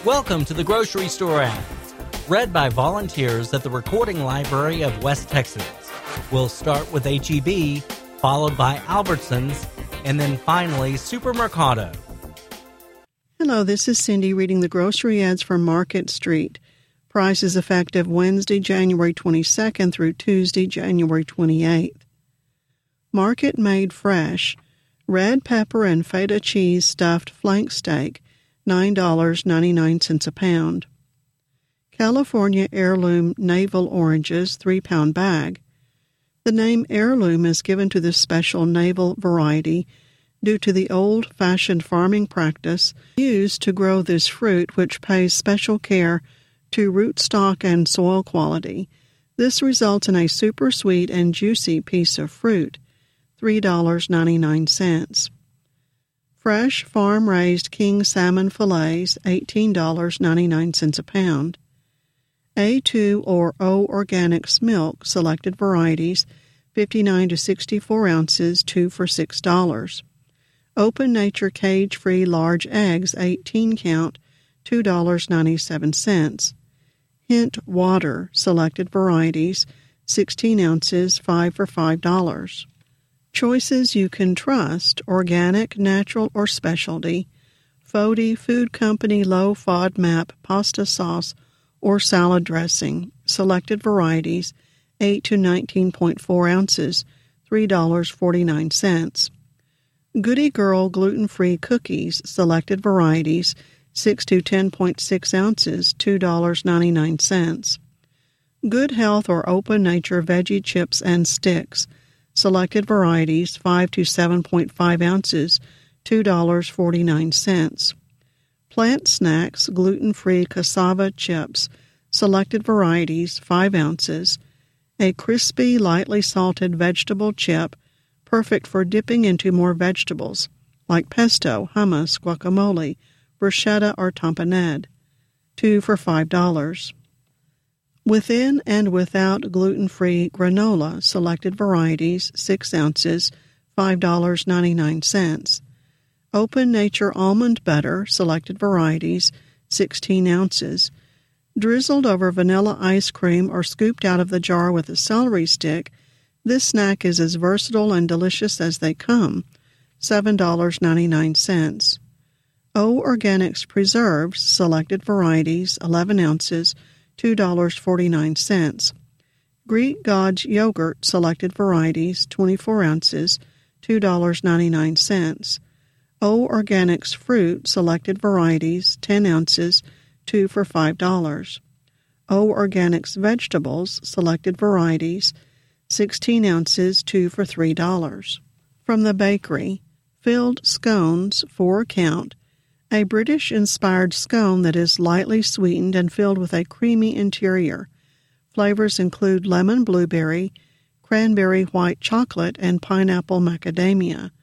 Welcome to the Grocery Store Ads, read by volunteers at the Recording Library of West Texas. We'll start with H-E-B, followed by Albertsons, and then finally Supermercado. Hello, this is Cindy reading the grocery ads for Market Street. Prices effective Wednesday, January 22nd through Tuesday, January 28th. Market Made Fresh, red pepper and feta cheese stuffed flank steak, $9.99 a pound. California Heirloom Navel Oranges, 3-pound bag. The name heirloom is given to this special navel variety due to the old-fashioned farming practice used to grow this fruit, which pays special care to rootstock and soil quality. This results in a super sweet and juicy piece of fruit, $3.99. Fresh farm-raised king salmon fillets, $18.99 a pound. A2 or O Organics milk, selected varieties, 59 to 64 ounces, 2 for $6. Open Nature cage-free large eggs, 18 count, $2.97. Hint water, selected varieties, 16 ounces, 5 for $5. Choices you can trust, organic, natural, or specialty. Fodi Food Company Low FODMAP pasta sauce or salad dressing. Selected varieties, 8 to 19.4 ounces, $3.49. Goody Girl gluten-free cookies. Selected varieties, 6 to 10.6 ounces, $2.99. Good Health or Open Nature veggie chips and sticks. Selected varieties, 5 to 7.5 ounces, $2.49. Plant Snacks gluten-free cassava chips. Selected varieties, 5 ounces. A crispy, lightly salted vegetable chip, perfect for dipping into more vegetables, like pesto, hummus, guacamole, bruschetta, or tapenade. 2 for $5. Within and without gluten-free granola, selected varieties, 6 ounces, $5.99. Open Nature almond butter, selected varieties, 16 ounces. Drizzled over vanilla ice cream or scooped out of the jar with a celery stick, this snack is as versatile and delicious as they come, $7.99. O Organics preserves, selected varieties, 11 ounces, $2.49. Greek Gods yogurt, selected varieties, 24 ounces, $2.99. O Organics fruit, selected varieties, 10 ounces, 2 for $5. O Organics vegetables, selected varieties, 16 ounces, 2 for $3. From the bakery, filled scones, 4 count, a British-inspired scone that is lightly sweetened and filled with a creamy interior. Flavors include lemon blueberry, cranberry white chocolate, and pineapple macadamia.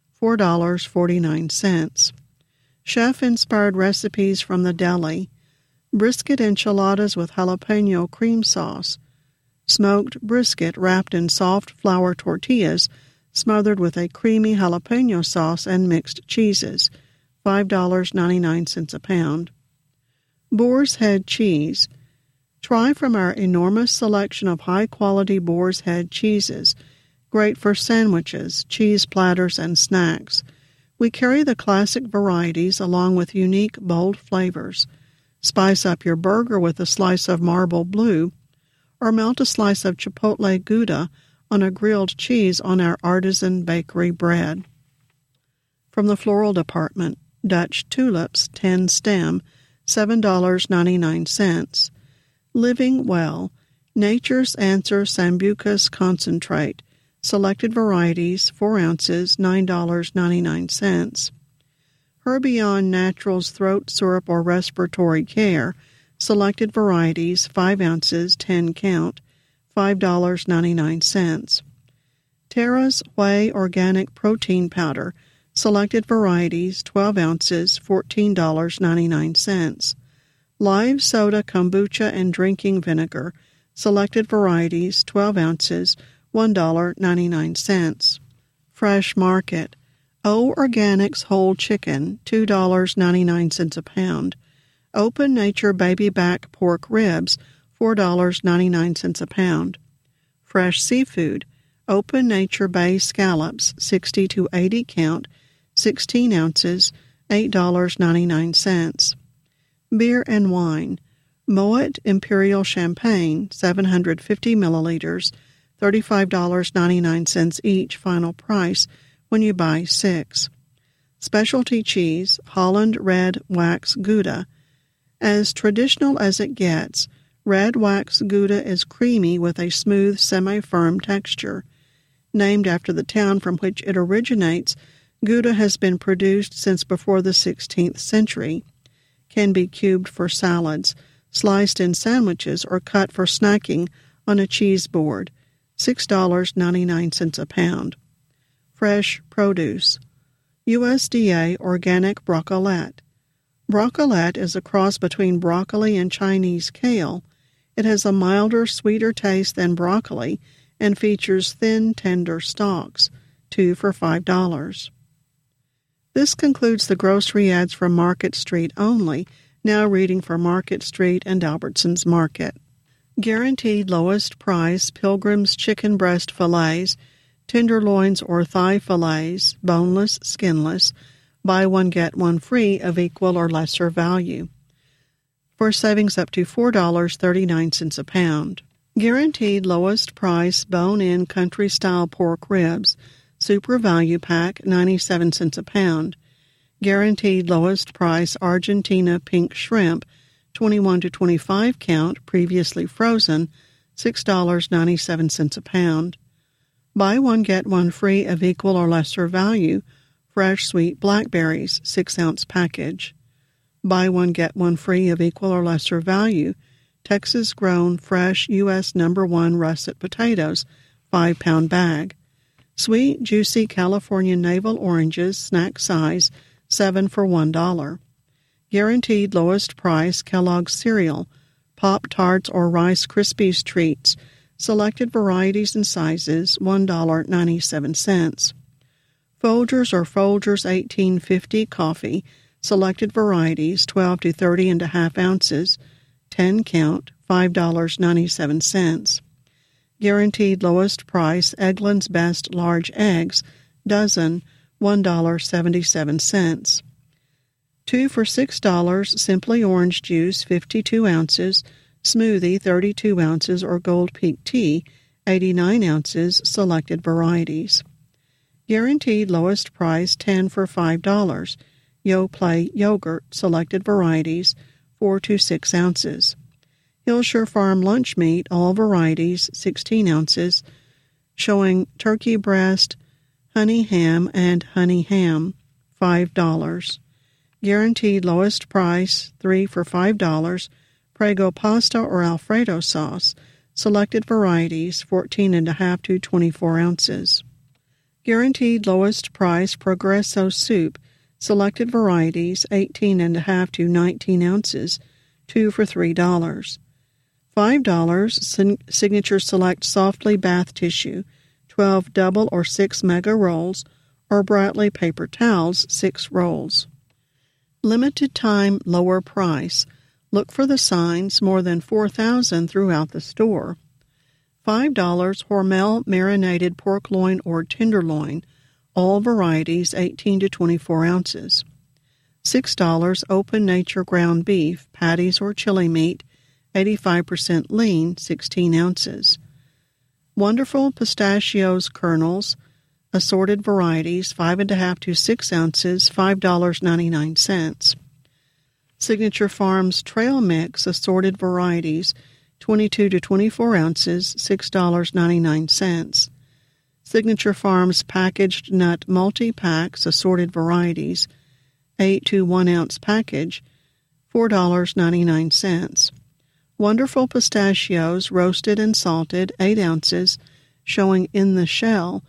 $4.49. Chef-inspired recipes from the deli. Brisket enchiladas with jalapeno cream sauce. Smoked brisket wrapped in soft flour tortillas, smothered with a creamy jalapeno sauce and mixed cheeses. $5.99 a pound. Boar's Head cheese. Try from our enormous selection of high-quality Boar's Head cheeses. Great for sandwiches, cheese platters, and snacks. We carry the classic varieties along with unique, bold flavors. Spice up your burger with a slice of marble blue, or melt a slice of chipotle Gouda on a grilled cheese on our artisan bakery bread. From the floral department, Dutch tulips, 10 stem, $7.99. Living Well, Nature's Answer Sambucus Concentrate, selected varieties, 4 ounces, $9.99. Herbion Naturals Throat Syrup or Respiratory Care, selected varieties, 5 ounces, 10 count, $5.99. Terra's Whey Organic Protein Powder, selected varieties, 12 ounces, $14.99. Live Soda Kombucha and Drinking Vinegar, selected varieties, 12 ounces, $1.99. Fresh Market, O Organics Whole Chicken, $2.99 a pound. Open Nature baby back pork ribs, $4.99 a pound. Fresh seafood, Open Nature bay scallops, 60 to 80 count, 16 ounces, $8.99. Beer and wine, Moet Imperial Champagne, 750 milliliters, $35.99 each, final price when you buy 6. Specialty cheese, Holland Red Wax Gouda. As traditional as it gets, red wax Gouda is creamy with a smooth, semi-firm texture. Named after the town from which it originates, Gouda has been produced since before the 16th century. Can be cubed for salads, sliced in sandwiches, or cut for snacking on a cheese board, $6.99 a pound. Fresh produce, USDA organic broccolette. Broccolette is a cross between broccoli and Chinese kale. It has a milder, sweeter taste than broccoli and features thin, tender stalks, 2 for $5. This concludes the grocery ads from Market Street only, now reading for Market Street and Albertsons Market. Guaranteed lowest price Pilgrim's chicken breast fillets, tenderloins or thigh fillets, boneless, skinless, buy one get one free of equal or lesser value, for savings up to $4.39 a pound. Guaranteed lowest price bone-in country-style pork ribs, super value pack, 97 cents a pound. Guaranteed lowest price Argentina pink shrimp, 21 to 25 count, previously frozen, $6.97 a pound. Buy one get one free of equal or lesser value, fresh sweet blackberries, 6-ounce package. Buy one get one free of equal or lesser value, Texas-grown fresh U.S. No. 1 russet potatoes, 5-pound bag. Sweet, juicy California navel oranges, snack size, 7 for $1. Guaranteed lowest price Kellogg's cereal, Pop-Tarts or Rice Krispies treats, selected varieties and sizes, $1.97. Folgers or Folgers 1850 coffee, selected varieties, 12 to 30.5 ounces, 10 count, $5.97. Guaranteed lowest price Eggland's Best large eggs, dozen, $1.77. 2 for $6 Simply Orange Juice, 52 ounces, Smoothie, 32 ounces, or Gold Peak Tea, 89 ounces, selected varieties. Guaranteed lowest price 10 for $5. Yoplait yogurt, selected varieties, 4 to 6 ounces. Hillshire Farm lunch meat, all varieties, 16 ounces, showing turkey breast, honey ham, and honey ham, $5. Guaranteed lowest price, 3 for $5, Prego pasta or Alfredo sauce, selected varieties, 14.5 to 24 ounces. Guaranteed lowest price Progresso soup, selected varieties, 18.5 to 19 ounces, 2 for $3. $5 Signature Select Softly Bath Tissue, 12 double or 6 mega rolls, or Brightly paper towels, 6 rolls. Limited time lower price. Look for the signs, more than 4,000 throughout the store. $5 Hormel marinated pork loin or tenderloin, all varieties, 18 to 24 ounces. $6 Open Nature ground beef, patties or chili meat, 85% lean, 16 ounces. Wonderful Pistachios kernels, assorted varieties, 5.5 to 6 ounces, $5.99. Signature Farms Trail Mix, assorted varieties, 22 to 24 ounces, $6.99. Signature Farms Packaged Nut Multi-Packs, assorted varieties, 8 to 1 ounce package, $4.99. Wonderful Pistachios, roasted and salted, 8 ounces, showing in the shell,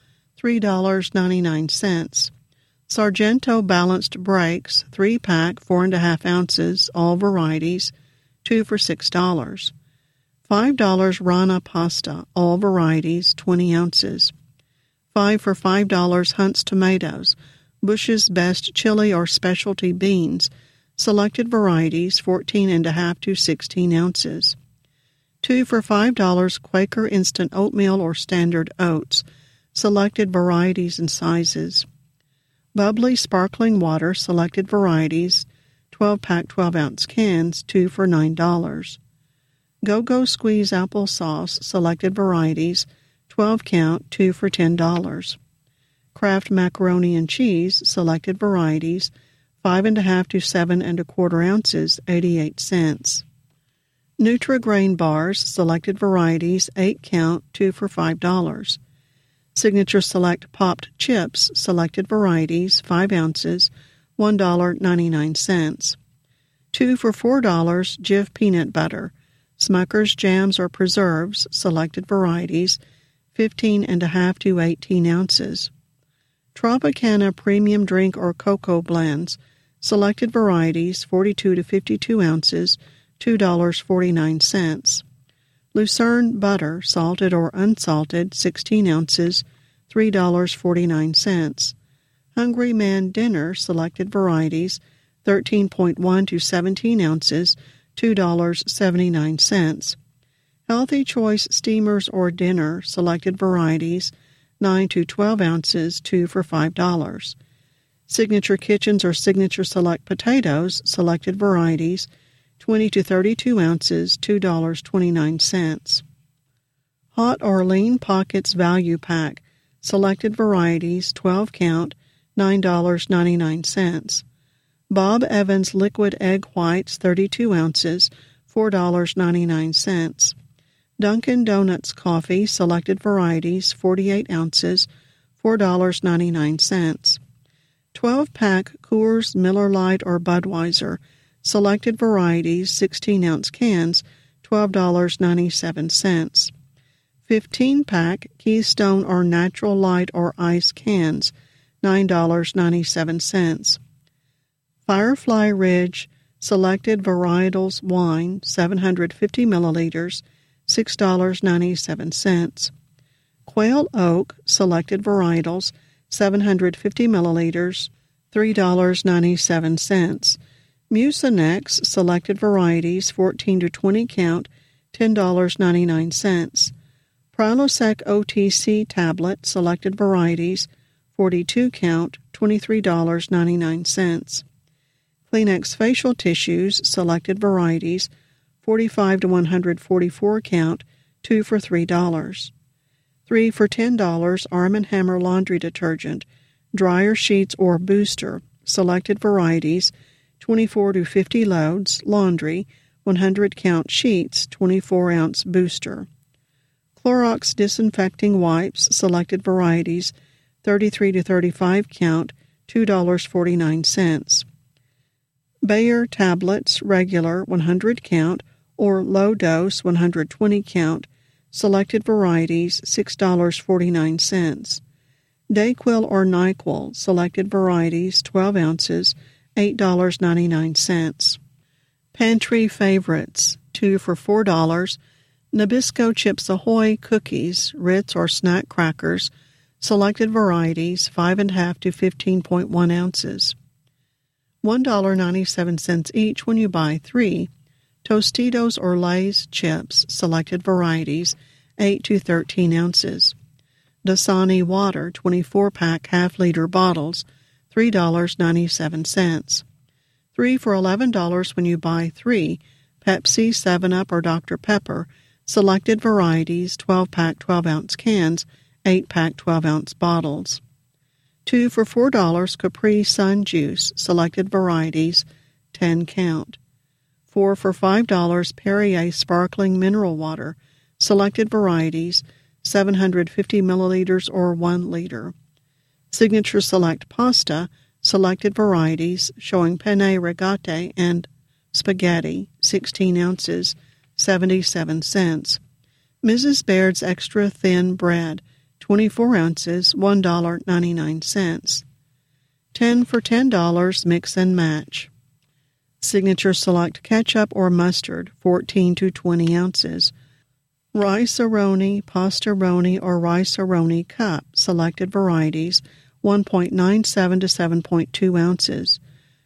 $3.99. Sargento Balanced Breaks, 3-pack, 4.5 ounces, all varieties, 2 for $6. $5 Rana Pasta, all varieties, 20 ounces. 5 for $5 Hunt's Tomatoes, Bush's Best Chili or Specialty Beans, selected varieties, 14½ to 16 ounces. 2 for $5 Quaker Instant Oatmeal or Standard Oats, selected varieties and sizes. Bubbly Sparkling Water, selected varieties, 12-pack 12-ounce cans, 2 for $9. Go-Go Squeeze Applesauce, selected varieties, 12-count, 2 for $10. Kraft Macaroni and Cheese, selected varieties, 5½ to 7¼ ounces, 88 cents. Nutri-Grain Bars, selected varieties, 8-count, 2 for $5. Signature Select Popped Chips, selected varieties, 5 ounces, $1.99. 2 for $4 Jif Peanut Butter, Smucker's Jams or Preserves, selected varieties, 15½ to 18 ounces. Tropicana Premium Drink or Cocoa Blends, selected varieties, 42 to 52 ounces, $2.49. Lucerne Butter, salted or unsalted, 16 ounces, $3.49. Hungry Man Dinner, selected varieties, 13.1 to 17 ounces, $2.79. Healthy Choice Steamers or Dinner, selected varieties, 9 to 12 ounces, 2 for $5. Signature Kitchens or Signature Select Potatoes, selected varieties, 20 to 32 ounces, $2.29. Hot or Lean Pockets Value Pack, selected varieties, 12-count, $9.99. Bob Evans Liquid Egg Whites, 32 ounces, $4.99. Dunkin' Donuts Coffee, selected varieties, 48 ounces, $4.99. 12-pack Coors, Miller Lite, or Budweiser, selected varieties, 16-ounce cans, $12.97. 15-pack Keystone or Natural Light or Ice cans, $9.97. Firefly Ridge Selected Varietals Wine, 750 milliliters, $6.97. Quail Oak Selected Varietals, 750 milliliters, $3.97. Mucinex Selected Varieties, 14 to 20 count, $10.99. Prilosec OTC Tablet Selected Varieties, 42 count, $23.99. Kleenex Facial Tissues Selected Varieties, 45 to 144 count, 2 for $3. 3 for $10 Arm & Hammer Laundry Detergent, Dryer Sheets or Booster, selected varieties, 24 to 50 loads, laundry, 100 count sheets, 24-ounce booster. Clorox Disinfecting Wipes, selected varieties, 33 to 35 count, $2.49. Bayer Tablets, regular, 100 count, or low dose, 120 count, selected varieties, $6.49. Dayquil or NyQuil, selected varieties, 12 ounces, $8.99. Pantry Favorites, 2 for $4. Nabisco Chips Ahoy Cookies, Ritz or Snack Crackers, selected varieties, 5½ to 15.1 ounces. $1.97 each when you buy 3. Tostitos or Lay's Chips, selected varieties, 8 to 13 ounces. Dasani Water, 24-pack half-liter bottles, $3.97. 3 for $11 when you buy 3. Pepsi, 7-Up, or Dr. Pepper, selected varieties, 12-pack 12-ounce cans, 8-pack 12-ounce bottles. 2 for $4 Capri Sun Juice, selected varieties, 10 count. 4 for $5 Perrier Sparkling Mineral Water, selected varieties, 750 milliliters or 1 liter. Signature Select Pasta, selected varieties, showing penne rigate and spaghetti, 16 ounces, 77 cents. Mrs. Baird's Extra Thin Bread, 24 ounces, $1.99. 10 for $10 Mix and Match. Signature Select Ketchup or Mustard, 14 to 20 ounces. Rice-A-Roni, Pasta-Roni, or Rice-A-Roni Cup, selected varieties, 1.97 to 7.2 ounces.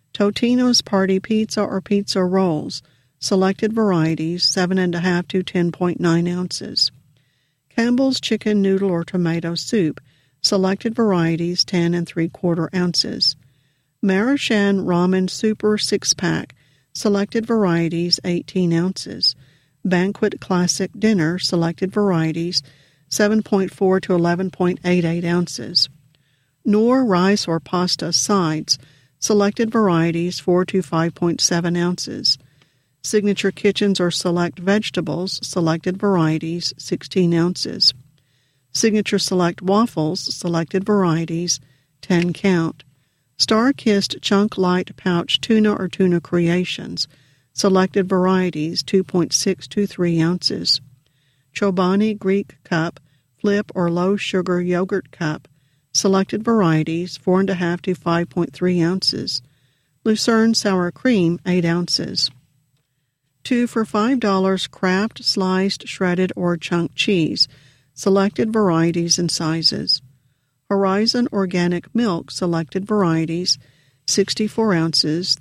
Totino's Party Pizza or Pizza Rolls, selected varieties, 7.5 to 10.9 ounces. Campbell's Chicken Noodle or Tomato Soup, selected varieties, 10 3/4 ounces. Marashan Ramen Super 6-pack, selected varieties, 18 ounces. Banquet Classic Dinner, selected varieties, 7.4 to 11.88 ounces. Knorr Rice or Pasta Sides, selected varieties, 4 to 5.7 ounces. Signature Kitchens or Select Vegetables, selected varieties, 16 ounces. Signature Select Waffles, selected varieties, 10 count. Star-Kissed Chunk Light Pouch Tuna or Tuna Creations, selected varieties, 2.6 to 3 ounces. Chobani Greek Cup, Flip or Low Sugar Yogurt Cup, selected varieties, 4.5 to 5.3 ounces. Lucerne Sour Cream, 8 ounces. 2 for $5 Kraft Sliced Shredded or Chunk Cheese, selected varieties and sizes. Horizon Organic Milk, selected varieties, 64 ounces,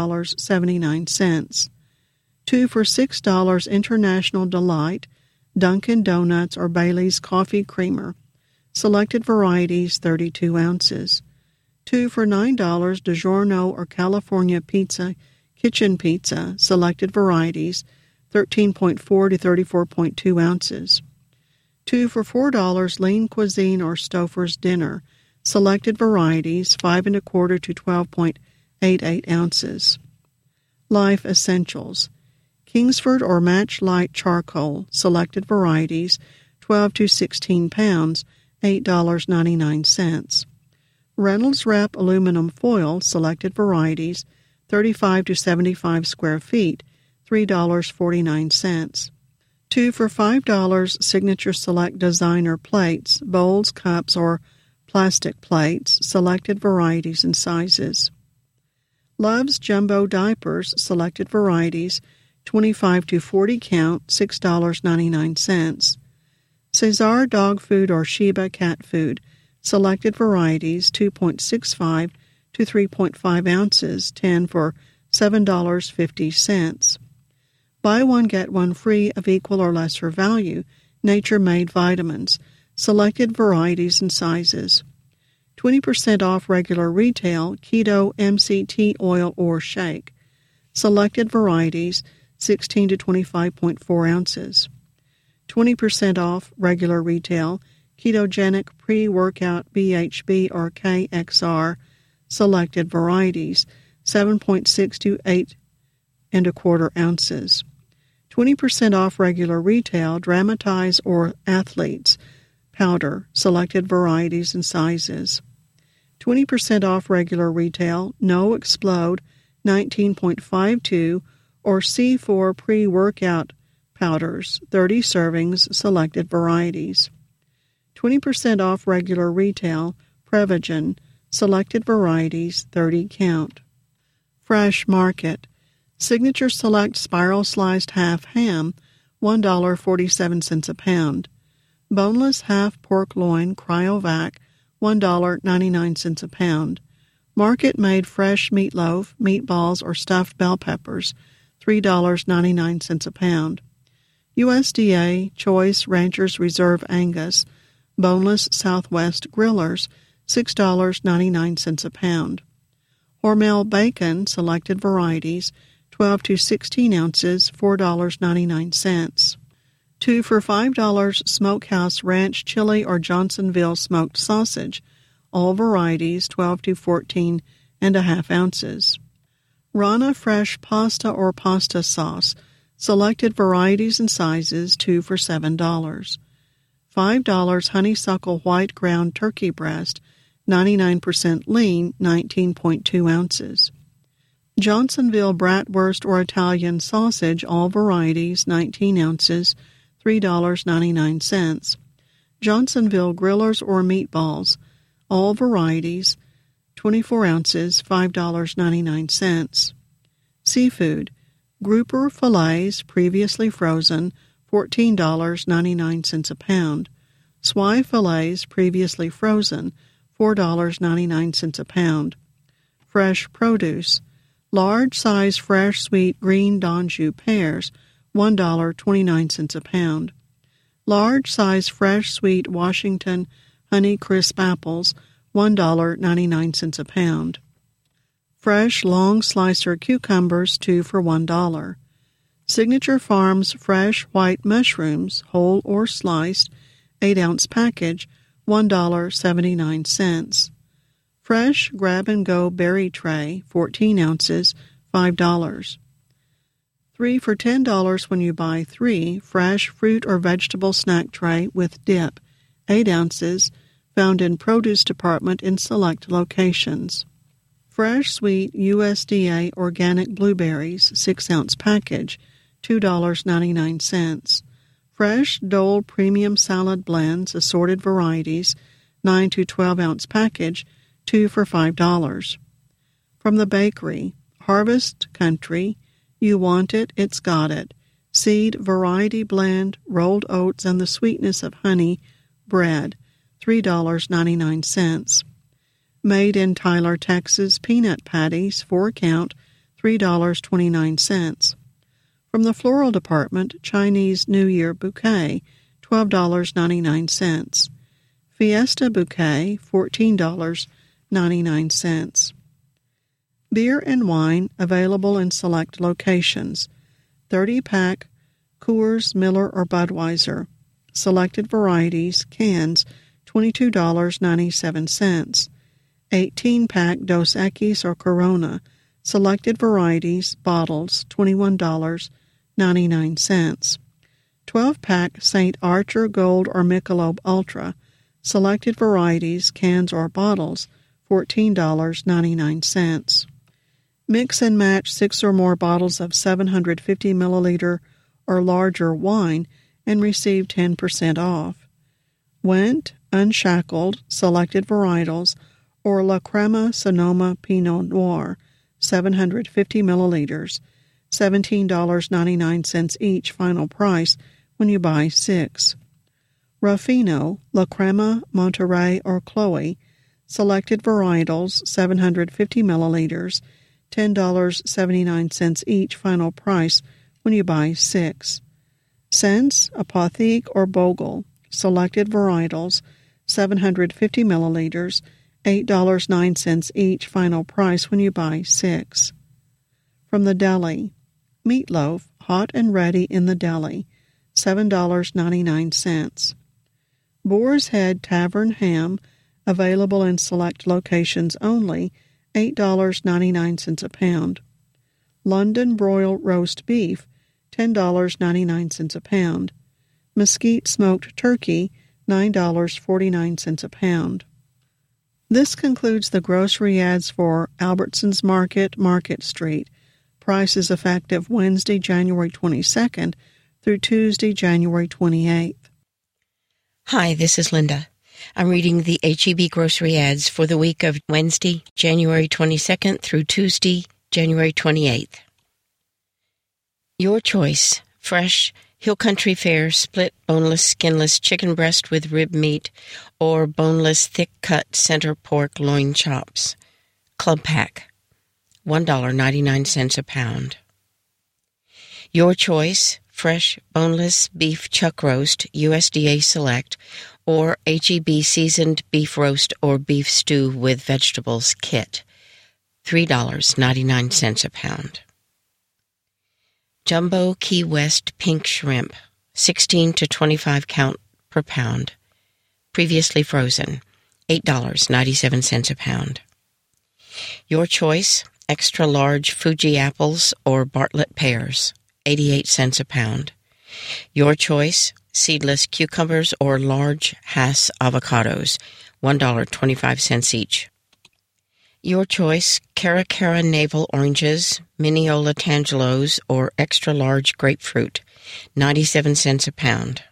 $3.79. 2 for $6 International Delight, Dunkin' Donuts or Bailey's Coffee Creamer, selected varieties, 32 ounces. 2 for $9 DiGiorno or California Pizza Kitchen Pizza, selected varieties, 13.4 to 34.2 ounces. 2 for $4 Lean Cuisine or Stouffer's Dinner, selected varieties, 5.25 to 12.88 ounces. Life Essentials, Kingsford or Match Light Charcoal, selected varieties, 12 to 16 pounds, $8.99. Reynolds Wrap Aluminum Foil, selected varieties, 35 to 75 square feet, $3.49. 2 for $5 Signature Select Designer Plates, bowls, cups, or plastic plates, selected varieties and sizes. Love's Jumbo Diapers, selected varieties, 25 to 40 count, $6.99. Cesar Dog Food or Sheba Cat Food, selected varieties, 2.65 to 3.5 ounces, 10 for $7.50. Buy one, get one free of equal or lesser value, Nature-Made Vitamins, selected varieties and sizes. 20% off regular retail, Keto MCT oil or shake, selected varieties, 16 to 25.4 ounces. 20% off regular retail, Ketogenic Pre-Workout BHB or KXR, selected varieties, 7.6 to 8.25 ounces. 20% off regular retail, Dramatize or Athletes powder, selected varieties and sizes. 20% off regular retail, No Explode 19.52 or C4 pre-workout powders, 30 servings, selected varieties. 20% off regular retail, Prevagen, selected varieties, 30 count. Fresh Market, Signature Select Spiral Sliced Half Ham, $1.47 a pound. Boneless Half Pork Loin Cryovac, $1.99 a pound. Market-made fresh meatloaf, meatballs, or stuffed bell peppers, $3.99 a pound. USDA Choice Ranchers Reserve Angus, boneless Southwest grillers, $6.99 a pound. Hormel bacon, selected varieties, 12 to 16 ounces, $4.99. 2 for $5 Smokehouse Ranch Chili or Johnsonville smoked sausage, all varieties, 12 to 14.5 ounces. Rana Fresh Pasta or Pasta Sauce, selected varieties and sizes, 2 for $7. $5 Honeysuckle White Ground Turkey Breast, 99% lean, 19.2 ounces. Johnsonville Bratwurst or Italian Sausage, all varieties, 19 ounces, $3.99. Johnsonville Grillers or Meatballs, all varieties, 24 ounces, $5.99. Seafood, Grouper Fillets, previously frozen, $14.99 a pound. Swai Fillets, previously frozen, $4.99 a pound. Fresh Produce, Large size fresh sweet green Danju pears, $1.29 a pound. Large size fresh sweet Washington Honey Crisp apples, $1.99 a pound. Fresh long slicer cucumbers, 2 for $1. Signature Farms fresh white mushrooms, whole or sliced, 8-ounce package, $1.79. Fresh grab-and-go berry tray, 14 ounces, $5. 3 for $10 when you buy 3 fresh fruit or vegetable snack tray with dip, 8 ounces, found in produce department in select locations. Fresh sweet USDA organic blueberries, 6-ounce package, $2.99. Fresh Dole premium salad blends, assorted varieties, 9 to 12-ounce package, 2 for $5. From the bakery, Harvest Country, you want it, it's got it. Seed variety blend, rolled oats and the sweetness of honey, bread, $3.99. Made in Tyler, Texas, peanut patties, 4 count, $3.29. From the floral department, Chinese New Year bouquet, $12.99. Fiesta bouquet, $14.99. Beer and wine available in select locations. 30-pack Coors, Miller, or Budweiser. Selected varieties, cans, $22.97. 18-pack Dos Equis or Corona. Selected varieties, bottles, $21.99. 12-pack St. Archer Gold or Michelob Ultra. Selected varieties, cans or bottles, $14.99. Mix and match 6 or more bottles of 750 milliliter or larger wine and receive 10% off. Went, Unshackled, selected varietals, or La Crema Sonoma Pinot Noir, 750 milliliters, $17.99 each final price when you buy 6. Ruffino, La Crema Monterey or Chloe, selected varietals, 750 milliliters, $10.79 each final price when you buy 6. Sense, Apothique or Bogle, selected varietals, 750 milliliters, $8.09 each final price when you buy 6. From the deli, meatloaf, hot and ready in the deli, $7.99. Boar's Head Tavern ham, available in select locations only, $8.99 a pound. London broil roast beef, $10.99 a pound. Mesquite smoked turkey, $9.49 a pound. This concludes the grocery ads for Albertsons Market, Market Street. Prices effective Wednesday, January 22nd through Tuesday, January 28th. Hi, this is Linda. I'm reading the H-E-B grocery ads for the week of Wednesday, January 22nd through Tuesday, January 28th. Your choice: fresh Hill Country Fare split boneless, skinless chicken breast with rib meat, or boneless, thick-cut center pork loin chops. Club pack, $1.99 a pound. Your choice: fresh boneless beef chuck roast, USDA Select, or H-E-B seasoned beef roast or beef stew with vegetables kit, $3.99 a pound. Jumbo Key West pink shrimp, 16 to 25 count per pound, previously frozen, $8.97 a pound. Your choice: extra large Fuji apples or Bartlett pears, 88 cents a pound. Your choice: seedless cucumbers or large Hass avocados, $1.25 each. Your choice: Cara Cara navel oranges, Mineola tangelos, or extra large grapefruit, 97 cents a pound.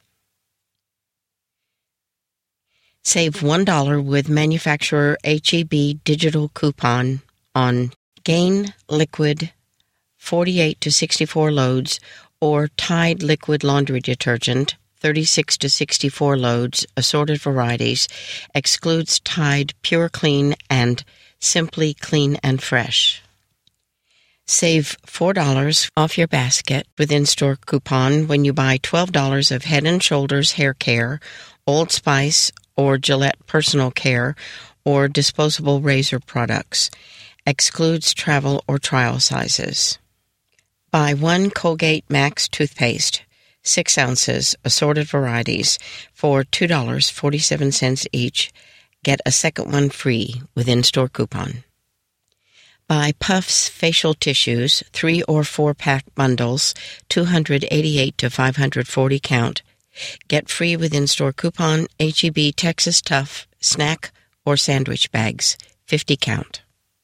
Save $1 with manufacturer H-E-B digital coupon on Gain Liquid 48 to 64 loads or Tide liquid laundry detergent 36 to 64 loads, assorted varieties, excludes Tide Pure Clean and Simply Clean and Fresh. Save $4 off your basket with in-store coupon when you buy $12 of Head & Shoulders hair care, Old Spice or Gillette personal care, or disposable razor products. Excludes travel or trial sizes. Buy 1 Colgate Max toothpaste, 6 ounces, assorted varieties, for $2.47 each. Get a second one free with in-store coupon. Buy Puffs facial tissues, 3 or 4 pack bundles, 288 to 540 count. Get free with in-store coupon H-E-B Texas Tough snack or sandwich bags, 50 count.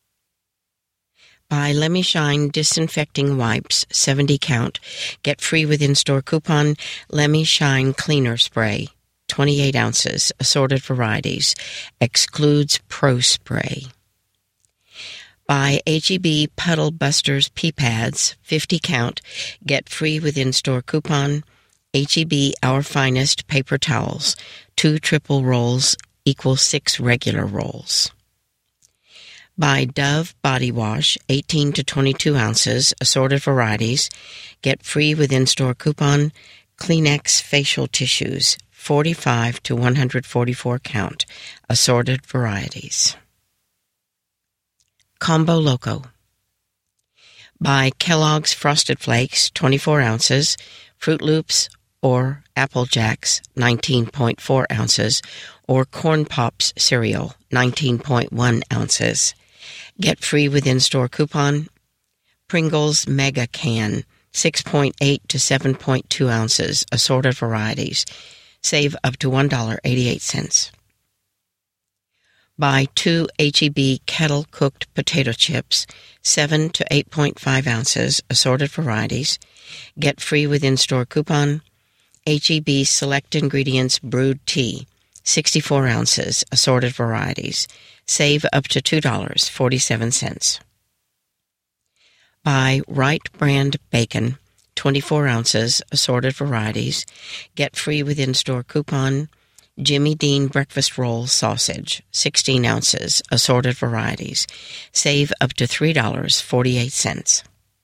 Buy Let Me Shine disinfecting wipes, 70 count. Get free with in-store coupon Let Me Shine cleaner spray, 28 ounces, assorted varieties. Excludes Pro Spray. Buy H-E-B Puddle Busters pee pads, 50 count. Get free with in-store coupon H-E-B Our Finest paper towels, 2 triple rolls equals 6 regular rolls. Buy Dove body wash, 18 to 22 ounces, assorted varieties. Get free with in-store coupon Kleenex facial tissues, 45 to 144 count, assorted varieties. Combo Loco. Buy Kellogg's Frosted Flakes, 24 ounces, Fruit Loops or Apple Jacks, 19.4 ounces, or Corn Pops cereal, 19.1 ounces. Get free with in-store coupon Pringles Mega Can, 6.8 to 7.2 ounces, assorted varieties. Save up to $1.88. Buy 2 H-E-B kettle cooked potato chips, 7 to 8.5 ounces, assorted varieties. Get free with in-store coupon H-E-B Select Ingredients Brewed Tea, 64 ounces, assorted varieties. Save up to $2.47. Buy Wright Brand Bacon, 24 ounces, assorted varieties. Get free with in-store coupon Jimmy Dean Breakfast Roll Sausage, 16 ounces, assorted varieties. Save up to $3.48.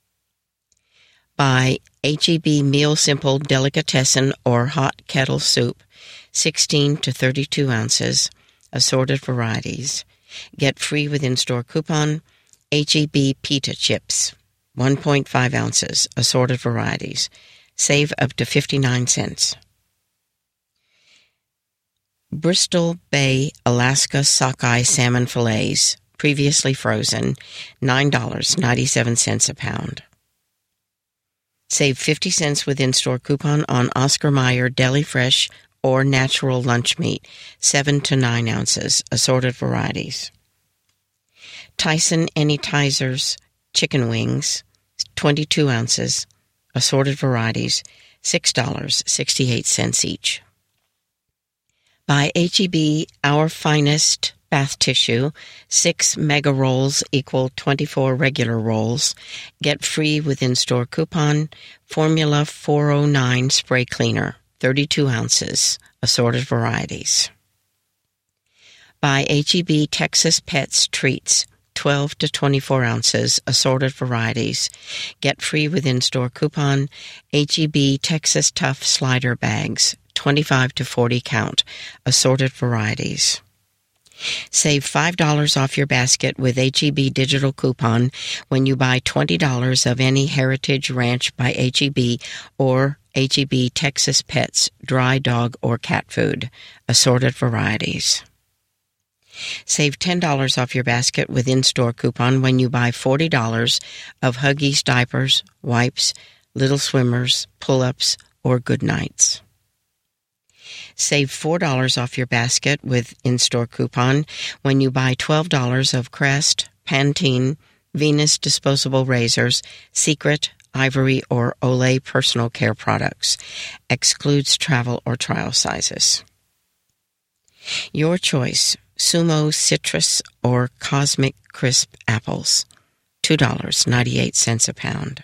Buy H-E-B Meal Simple Delicatessen or Hot Kettle Soup, 16 to 32 ounces, assorted varieties. Get free with in-store coupon H-E-B Pita Chips, 1.5 ounces, assorted varieties. Save up to 59 cents. Bristol Bay Alaska Sockeye Salmon Fillets, previously frozen, $9.97 a pound. Save 50 cents with in-store coupon on Oscar Mayer Deli Fresh or Natural Lunch Meat, 7 to 9 ounces, assorted varieties. Tyson Anytizers Chicken Wings, 22 ounces, assorted varieties, $6.68 each. Buy H-E-B Our Finest Bath Tissue, 6 mega rolls equal 24 regular rolls. Get free with in-store coupon Formula 409 Spray Cleaner, 32 ounces, assorted varieties. Buy H-E-B Texas Pets Treats, 12 to 24 ounces, assorted varieties. Get free with in-store coupon H-E-B Texas Tough Slider Bags, 25 to 40 count, assorted varieties. Save $5 off your basket with H-E-B digital coupon when you buy $20 of any Heritage Ranch by H-E-B or H-E-B Texas Pets dry dog or cat food, assorted varieties. Save $10 off your basket with in-store coupon when you buy $40 of Huggies diapers, wipes, Little Swimmers, pull-ups, or Goodnights. Save $4 off your basket with in-store coupon when you buy $12 of Crest, Pantene, Venus disposable razors, Secret, Ivory, or Olay personal care products. Excludes travel or trial sizes. Your choice: Sumo citrus or Cosmic crisp apples, $2.98 a pound.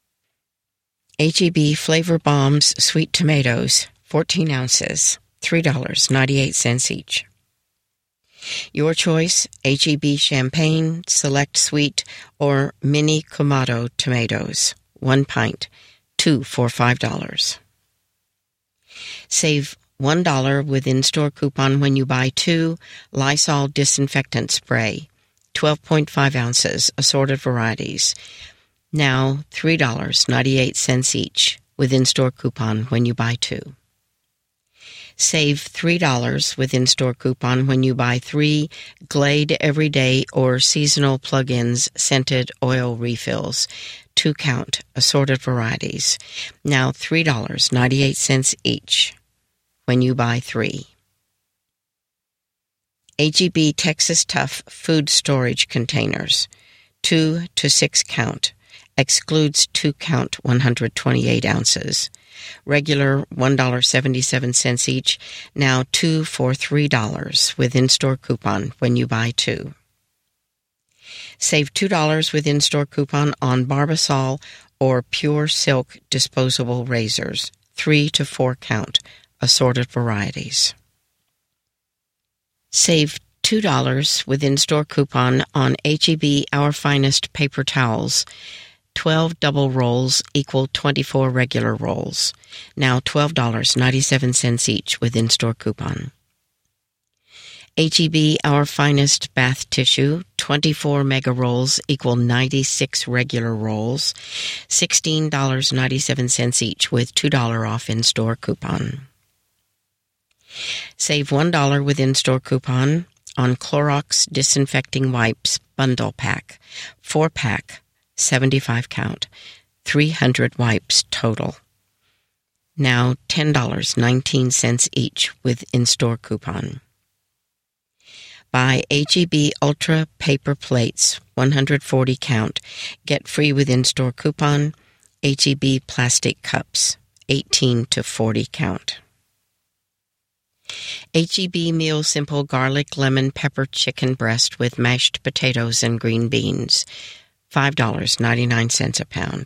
H-E-B Flavor Bombs sweet tomatoes, 14 ounces, $3.98 each. Your choice, H-E-B champagne, select sweet, or mini Kamado tomatoes, 1 pint, 2 for $5. Save $1 with in-store coupon when you buy 2 Lysol disinfectant spray, 12.5 ounces, assorted varieties. Now $3.98 each with in-store coupon when you buy 2. Save $3 with in-store coupon when you buy 3 Glade Everyday or Seasonal Plug-ins Scented Oil Refills, 2 count, assorted varieties. Now $3.98 each when you buy 3. H-E-B Texas Tough Food Storage Containers, 2 to 6 count, excludes 2 count 128 ounces. Regular $1.77 each, now 2 for $3 with in-store coupon when you buy 2. Save $2 with in-store coupon on Barbasol or Pure Silk disposable razors, 3 to 4 count, assorted varieties. Save $2 with in-store coupon on H-E-B Our Finest paper towels. 12 double rolls equal 24 regular rolls. Now $12.97 each with in-store coupon. H-E-B Our Finest bath tissue. 24 mega rolls equal 96 regular rolls. $16.97 each with $2 off in-store coupon. Save $1 with in-store coupon on Clorox Disinfecting Wipes Bundle Pack. 4-pack. 75 count, 300 wipes total. Now $10.19 each with in-store coupon. Buy H-E-B Ultra Paper Plates, 140 count. Get free with in-store coupon. H-E-B Plastic Cups, 18 to 40 count. H-E-B Meal Simple Garlic Lemon Pepper Chicken Breast with mashed potatoes and green beans, $5.99 a pound.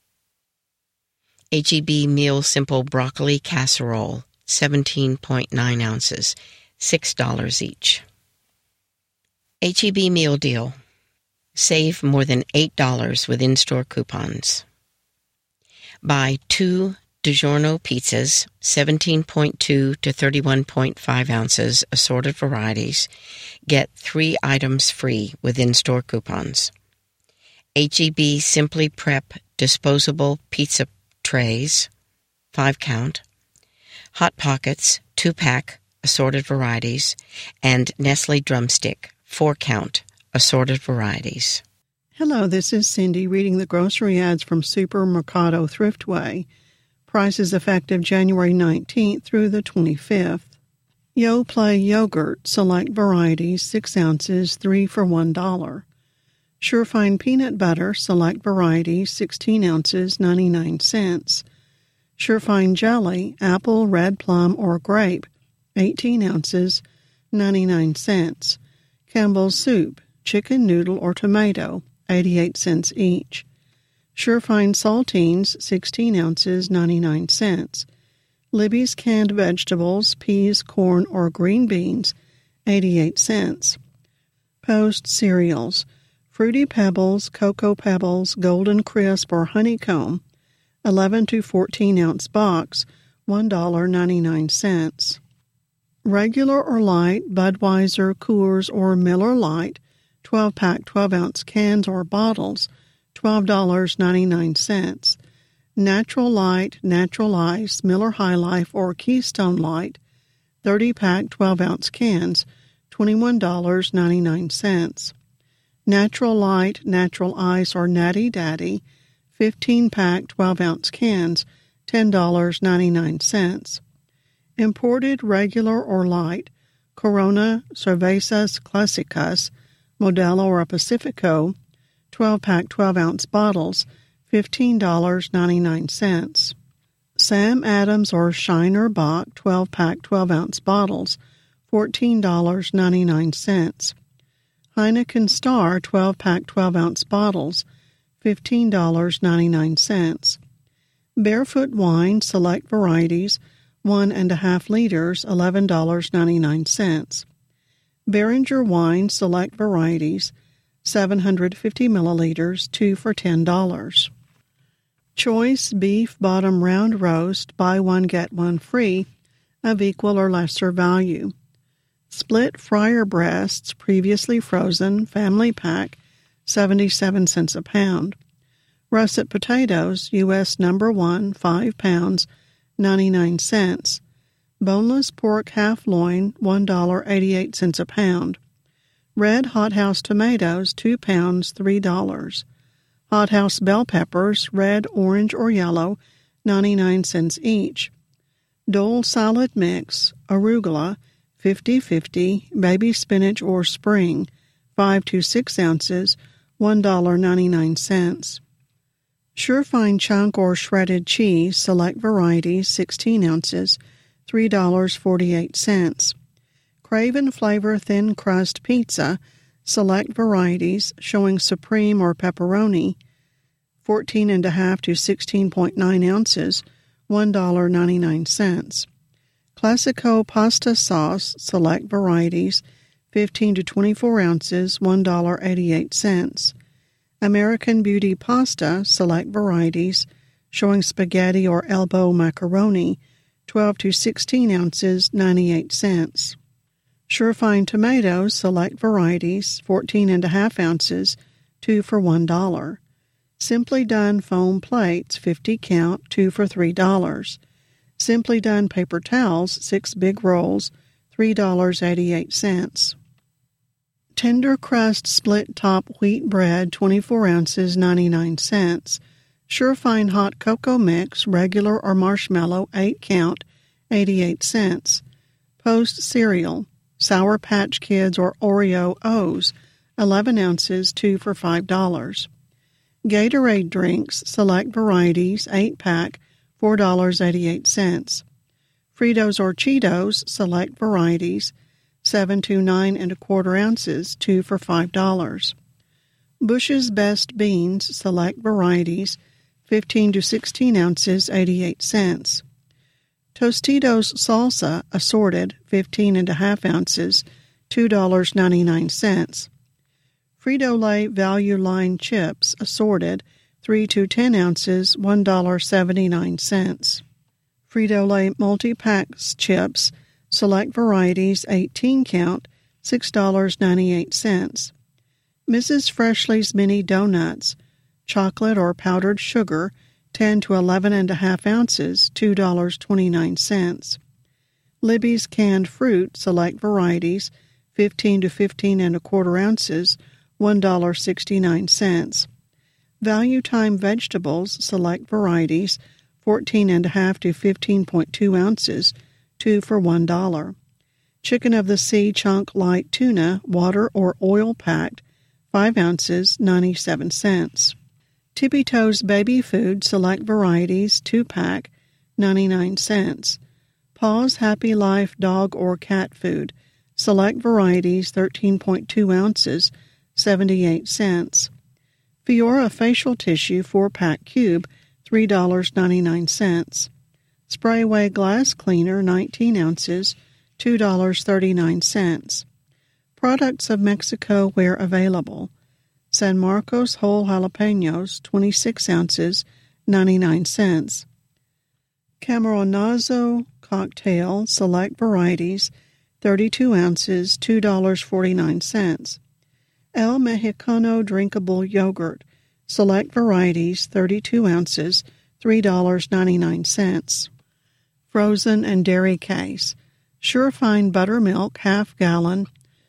H-E-B Meal Simple Broccoli Casserole, 17.9 ounces, $6 each. H-E-B Meal Deal. Save more than $8 with in-store coupons. Buy 2 DiGiorno pizzas, 17.2 to 31.5 ounces, assorted varieties. Get 3 items free with in-store coupons. H-E-B Simply Prep disposable pizza trays, 5 count. Hot Pockets, 2-pack, assorted varieties. And Nestle Drumstick, 4 count, assorted varieties. Hello, this is Cindy reading the grocery ads from Supermercado Thriftway. Prices effective January 19th through the 25th. Yoplait yogurt, select varieties, 6 ounces, 3 for $1. Surefine peanut butter, select varieties, 16 ounces, 99 cents. Surefine jelly, apple, red plum, or grape, 18 ounces, 99 cents. Campbell's soup, chicken, noodle, or tomato, 88 cents each. Surefine saltines, 16 ounces, 99 cents. Libby's canned vegetables, peas, corn, or green beans, 88 cents. Post cereals, Fruity Pebbles, Cocoa Pebbles, Golden Crisp, or Honeycomb, 11 to 14 ounce box, $1.99. Regular or light, Budweiser, Coors, or Miller Lite, 12-pack 12-ounce cans or bottles, $12.99. Natural Light, Natural Ice, Miller High Life, or Keystone Light, 30-pack 12-ounce cans, $21.99. Natural Light, Natural Ice, or Natty Daddy, 15-pack 12-ounce cans, $10.99. Imported regular or light, Corona, Cervezas Clásicas, Modelo or Pacifico, 12-pack 12-ounce bottles, $15.99. Sam Adams or Shiner Bock 12-pack 12-ounce bottles, $14.99. Heineken Star 12-pack 12-ounce bottles, $15.99. Barefoot Wine select varieties, 1.5 liters, $11.99. Beringer wine, select varieties, 750 milliliters, 2 for $10. Choice beef bottom round roast, buy one get one free, of equal or lesser value. Split fryer breasts, previously frozen, family pack, 77 cents a pound. Russet potatoes, U.S. number 1, 5 pounds, 99 cents. Boneless pork half loin, $1.88 a pound. Red hothouse tomatoes, 2 pounds, $3. Hothouse bell peppers, red, orange, or yellow, 99 cents each. Dole salad mix, arugula, 50-50, baby spinach or spring, 5 to 6 ounces, $1.99. Surefine chunk or shredded cheese, select varieties, 16 ounces, $3.48. Craven Flavor Thin Crust Pizza, select varieties, showing supreme or pepperoni, 14.5 to 16.9 ounces, $1.99. Classico Pasta Sauce, select varieties, 15 to 24 ounces, $1.88. American Beauty Pasta, select varieties, showing spaghetti or elbow macaroni, 12 to 16 ounces, 98 cents. Surefine tomatoes, select varieties, 14.5 ounces, 2 for $1. Simply Done foam plates, 50 count, 2 for $3. Simply Done paper towels, 6 big rolls, $3.88. Tender crust split top wheat bread, 24 ounces, 99 cents. Surefine hot cocoa mix, regular or marshmallow, 8 count, 88 cents. Post cereal, Sour Patch Kids or Oreo O's, 11 ounces, 2 for $5. Gatorade drinks, select varieties, 8-pack, $4.88. Fritos or Cheetos, select varieties, 7 to 9.25 ounces, 2 for $5. Bush's Best Beans, select varieties, 15 to 16 ounces, 88 cents. Tostitos Salsa, assorted, 15.5 ounces, $2.99. Frito-Lay Value Line Chips, assorted, 3 to 10 ounces, $1.79. Frito-Lay Multi-Packs Chips, select varieties, 18 count, $6.98. Mrs. Freshley's Mini Donuts, chocolate or powdered sugar, 10 to 11.5 ounces, $2.29. Libby's Canned Fruit, select varieties, 15 to 15.25 ounces, $1.69. Value Time Vegetables, select varieties, 14.5 to 15.2 ounces, 2 for $1. Chicken of the Sea Chunk Light Tuna, water or oil packed, 5 ounces, 97 cents. Tippy Toes Baby Food, select varieties, 2-pack, 99 cents. Paws Happy Life Dog or Cat Food, select varieties, 13.2 ounces, 78 cents. Fiora Facial Tissue 4-pack cube, $3.99. Sprayway Glass Cleaner, 19 ounces, $2.39. Products of Mexico where available. San Marcos Whole Jalapenos, 26 ounces, 99 cents. Camaronazo Cocktail, select varieties, 32 ounces, $2.49. El Mexicano Drinkable Yogurt, select varieties, 32 ounces, $3.99. Frozen and dairy case. Surefine Buttermilk, half gallon,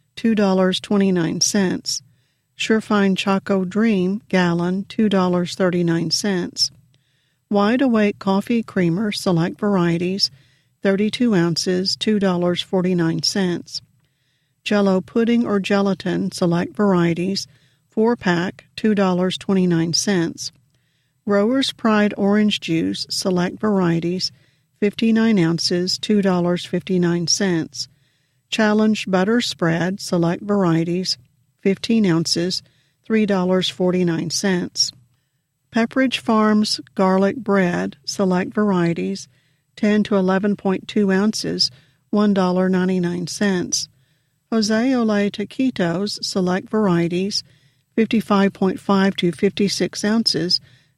$2.29. Surefine Choco Dream, gallon, $2.39. Wide Awake Coffee Creamer, select varieties, 32 ounces, $2.49. Jell-O Pudding or Gelatin, select varieties, 4-pack, $2.29. Grower's Pride Orange Juice, select varieties, 59 ounces, $2.59. Challenge Butter Spread, select varieties, 15 ounces, $3.49. Pepperidge Farms Garlic Bread, select varieties, 10 to 11.2 ounces, $1.99. Jose Ole Taquitos, select varieties, 55.5 to 56 ounces,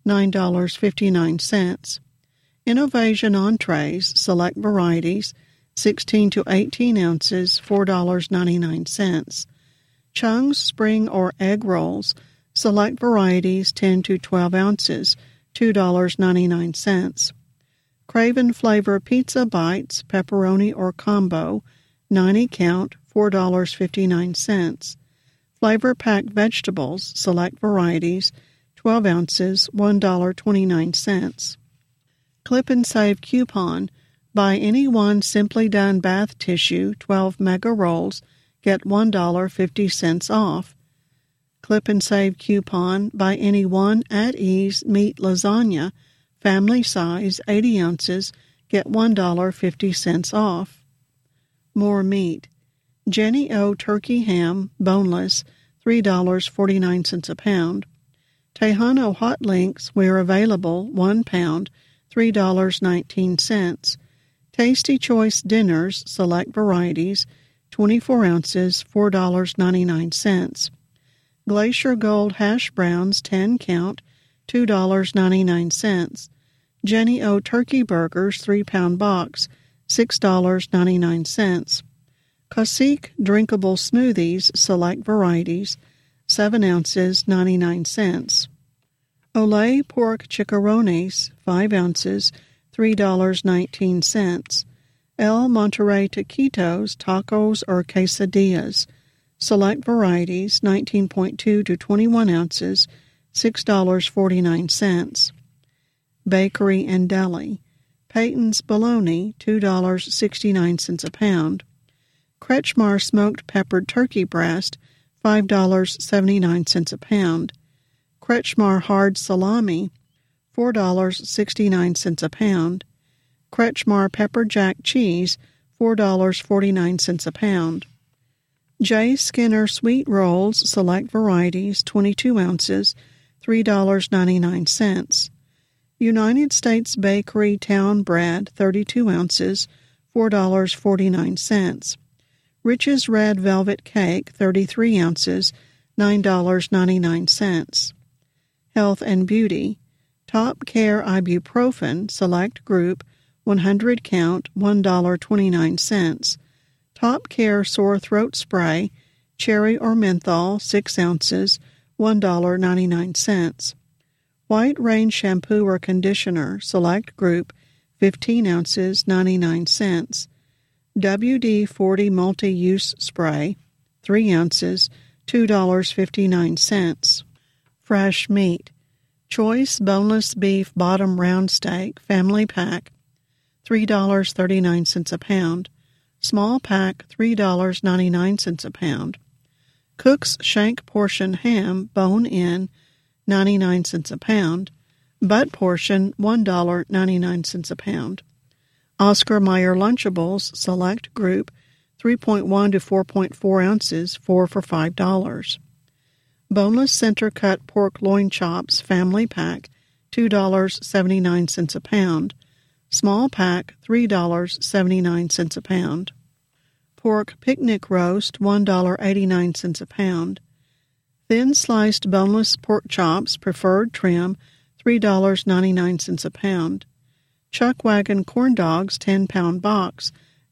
$9.59. Innovation Entrees, select varieties, 16 to 18 ounces, $4.99. Chung's Spring or Egg Rolls, select varieties, 10 to 12 ounces, $2.99. Craven Flavor Pizza Bites, pepperoni or combo, 90 count, $4.59. Flavor Pack Vegetables, select varieties, 12 ounces, $1.29. Clip and Save coupon. Buy any one Simply Done bath tissue, 12 mega rolls, get $1.50 off. Clip and Save coupon. Buy any one At Ease meat lasagna, family size, 80 ounces, get $1.50 off. More meat. Jenny O turkey ham, boneless, $3.49 a pound. Tejano hot links, where available, 1 pound, $3.19. Tasty Choice dinners, select varieties, 24 ounces, $4.99. Glacier Gold hash browns, 10 count, $2.99. Jenny O turkey burgers, 3-pound box, $6.99. Cacique drinkable smoothies, select varieties, 7 ounces, 99 cents. Olay pork chicharrones, 5 ounces, $3.19. El Monterey Taquitos, tacos or quesadillas, select varieties, 19.2 to 21 ounces, $6.49. Bakery and Deli, Peyton's Bologna, $2.69 a pound. Kretschmar smoked peppered turkey breast, $5.79 a pound. Kretschmar hard salami, $4.69 a pound. Kretschmar pepper jack cheese, $4.49 a pound. J. Skinner sweet rolls, select varieties, 22 ounces, $3.99. United States Bakery town bread, 32 ounces, $4.49. Rich's Red Velvet Cake, 33 ounces, $9.99. Health and Beauty, Top Care Ibuprofen, select group, 100 count, $1.29. Top Care Sore Throat Spray, cherry or menthol, 6 ounces, $1.99. White Rain Shampoo or Conditioner, select group, 15 ounces, 99 cents. WD-40 Multi-Use Spray, 3 ounces, $2.59. Fresh Meat, Choice Boneless Beef Bottom Round Steak, Family Pack, $3.39 a pound. Small Pack, $3.99 a pound. Cook's Shank Portion Ham, Bone-In, 99 cents a pound. Butt Portion, $1.99 a pound. Oscar Mayer Lunchables, select group, 3.1 to 4.4 ounces, 4 for $5. Boneless Center Cut Pork Loin Chops, Family Pack, $2.79 a pound. Small Pack, $3.79 a pound. Pork Picnic Roast, $1.89 a pound. Thin Sliced Boneless Pork Chops, Preferred Trim, $3.99 a pound. Chuck Wagon Corn Dogs, 10-pound box,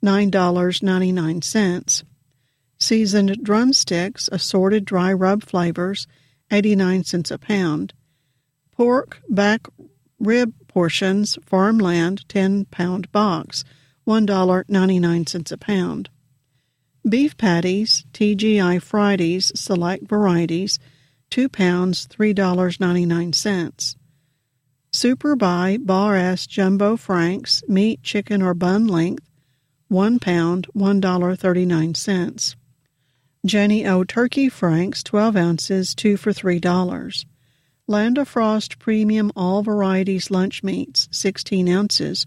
$9.99. Seasoned Drumsticks, Assorted Dry Rub Flavors, 89 cents a pound. Pork Back Rib Portions, Farmland, 10-pound box, $1.99 a pound. Beef Patties, TGI Fridays, select varieties, 2 pounds, $3.99. Super Buy Bar-ass Jumbo Franks, meat, chicken, or bun length, 1 pound, $1.39. Jenny O Turkey Franks, 12 ounces, 2 for $3. Land O'Frost Premium All Varieties Lunch Meats, 16 ounces,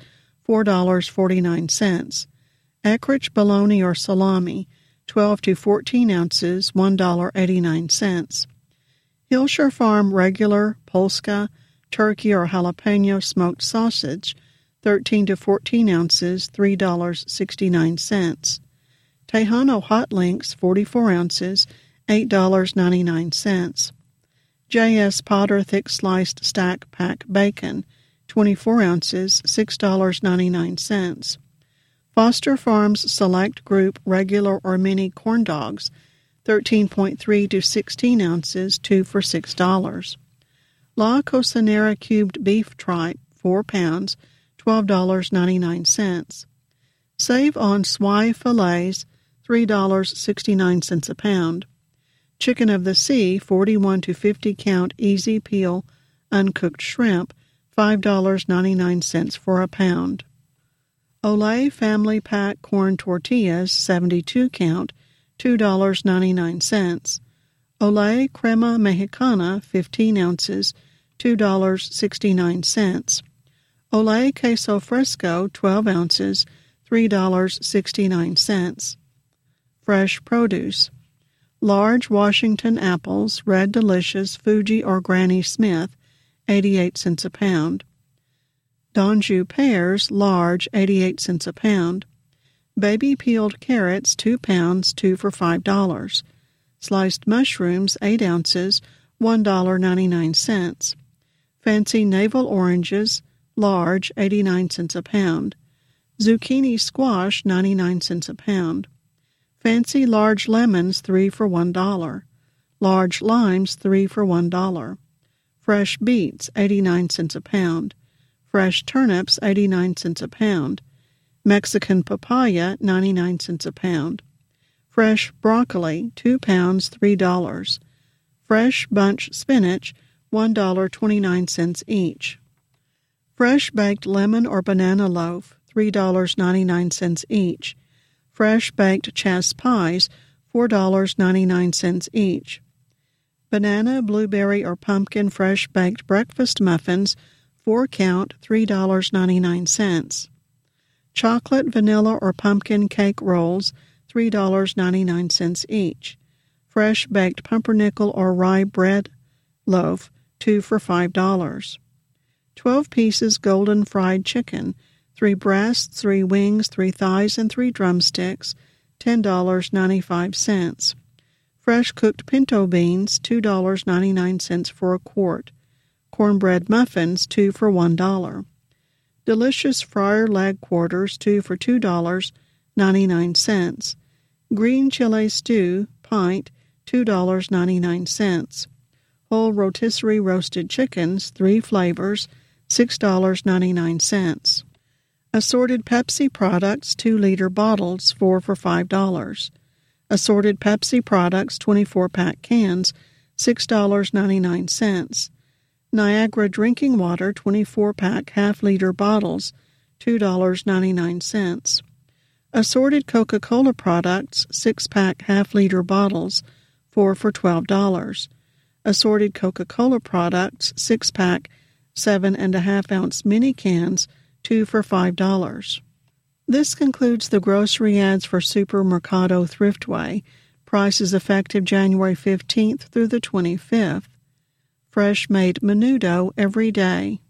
$4.49. Eckrich Bologna or Salami, 12 to 14 ounces, $1.89. Hillshire Farm Regular, Polska, Turkey or Jalapeno Smoked Sausage, 13 to 14 ounces, $3.69. Tejano hot links, 44 ounces, $8.99. J.S. Potter thick sliced stack pack bacon, 24 ounces, $6.99. Foster Farms Select Group regular or mini corn dogs, 13.3 to 16 ounces, 2 for $6. La Cocinera cubed beef tripe, 4 pounds, $12.99. Save on swai fillets, $3.69 a pound. Chicken of the Sea, 41 to 50 count easy peel uncooked shrimp, $5.99 for a pound. Olay Family Pack corn tortillas, 72 count, $2.99. Olay Crema Mexicana, 15 ounces, $2.69. Olay Queso Fresco, 12 ounces, $3.69. Fresh produce. Large Washington apples, Red Delicious, Fuji or Granny Smith, 88 cents a pound. Donju pears, large, 88 cents a pound. Baby peeled carrots, 2 pounds, 2 for $5. Sliced mushrooms, 8 ounces, $1.99. Fancy navel oranges, large, 89 cents a pound. Zucchini squash, 99 cents a pound. Fancy large lemons, 3 for $1. Large limes, 3 for $1. Fresh beets, 89 cents a pound. Fresh turnips, 89 cents a pound. Mexican papaya, 99 cents a pound. Fresh broccoli, 2 pounds, $3. Fresh bunch spinach, $1.29 each. Fresh baked lemon or banana loaf, $3.99 each. Fresh baked Chas pies, $4.99 each. Banana, blueberry, or pumpkin fresh baked breakfast muffins, 4 count, $3.99. Chocolate, vanilla, or pumpkin cake rolls, $3.99 each. Fresh baked pumpernickel or rye bread loaf, 2 for $5. 12 pieces golden fried chicken, 3 breasts, 3 wings, 3 thighs, and 3 drumsticks, $10.95. Fresh cooked pinto beans, $2.99 for a quart. Cornbread muffins, 2 for $1. Delicious fryer leg quarters, 2 for $2.99. Green chile stew, pint, $2.99. Whole rotisserie roasted chickens, 3 flavors, $6.99. Assorted Pepsi products, 2-liter bottles, 4 for $5. Assorted Pepsi products, 24-pack cans, $6.99. Niagara drinking water, 24-pack half-liter bottles, $2.99. Assorted Coca-Cola products, 6-pack half-liter bottles, 4 for $12. Assorted Coca-Cola products, 6-pack 7.5-ounce mini cans, 2 for $5. This concludes the grocery ads for Supermercado Thriftway. Prices effective January 15th through the 25th. Fresh made menudo every day.